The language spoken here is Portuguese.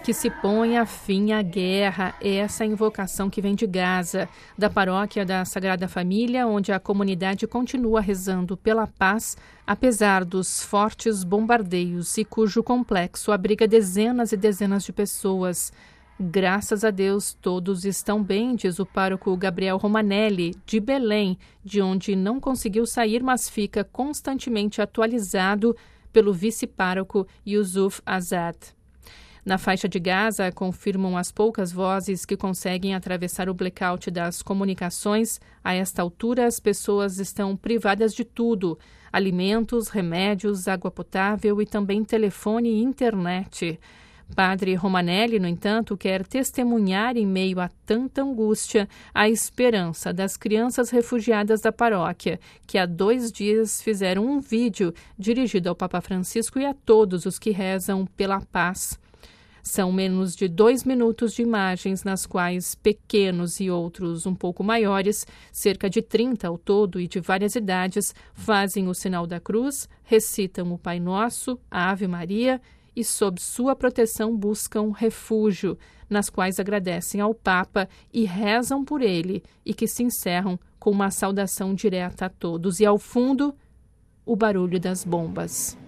Que se ponha fim à guerra. Essa é a invocação que vem de Gaza, da paróquia da Sagrada Família, onde a comunidade continua rezando pela paz, apesar dos fortes bombardeios e cujo complexo abriga dezenas e dezenas de pessoas. Graças a Deus, todos estão bem, diz o pároco Gabriel Romanelli, de Belém, de onde não conseguiu sair, mas fica constantemente atualizado pelo vice-pároco Yusuf Azad. Na faixa de Gaza, confirmam as poucas vozes que conseguem atravessar o blackout das comunicações. A esta altura, as pessoas estão privadas de tudo: alimentos, remédios, água potável e também telefone e internet. Padre Romanelli, no entanto, quer testemunhar em meio a tanta angústia a esperança das crianças refugiadas da paróquia, que há 2 dias fizeram um vídeo dirigido ao Papa Francisco e a todos os que rezam pela paz. São menos de 2 minutos de imagens nas quais pequenos e outros um pouco maiores, cerca de 30 ao todo e de várias idades, fazem o sinal da cruz, recitam o Pai Nosso, a Ave Maria e, sob sua proteção, buscam refúgio, nas quais agradecem ao Papa e rezam por ele, e que se encerram com uma saudação direta a todos. E, ao fundo, o barulho das bombas.